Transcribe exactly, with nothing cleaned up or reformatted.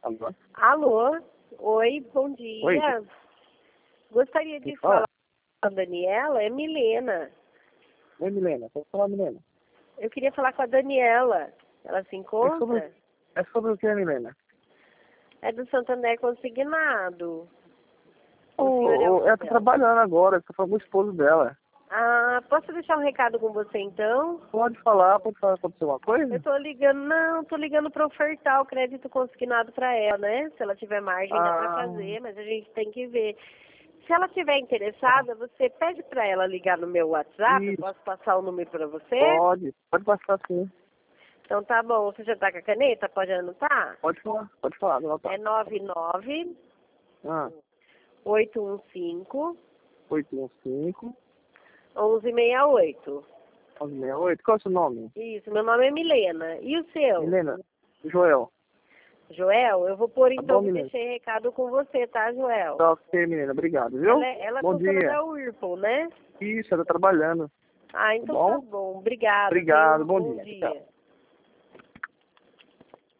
Alô? Alô? Oi, bom dia. Oi. Gostaria de Quem falar fala? com a Daniela, é Milena. Oi, Milena. Pode falar, Milena. Eu queria falar com a Daniela. Ela se É encontra? sobre, é sobre o que, Milena? É do Santander Consignado. O Oh, senhor é o oh, ela tá dela. trabalhando agora, você falou com o esposo dela. Ah, posso deixar um recado com você então? Pode falar, pode falar, aconteceu uma Eu coisa? tô ligando, não, tô ligando para ofertar o crédito consignado para ela, né? Se ela tiver margem, dá para Ah, fazer, mas a gente tem que ver. Se ela tiver interessada, você pede para ela ligar no meu WhatsApp, eu isso, posso passar o número para você? pode, pode passar sim. Então tá bom, você já tá com a caneta? Pode anotar? Pode falar, pode falar, não tá. É nove nove Ah, oito um cinco oito um cinco, um um seis oito. nove seis oito, qual é o seu nome? Isso, meu nome é Milena. E o seu? Milena, Joel. Joel, eu vou pôr Tá então bom, que Milena? deixei recado com você, tá, Joel? Tá ok, Milena, obrigado, viu? Ela, é- ela é Bom funcionária dia. da Whirlpool, né? Isso, ela tá trabalhando, Ah, tá então tá bom? bom. Obrigada, Obrigado, viu? bom Bom dia. Tchau. dia.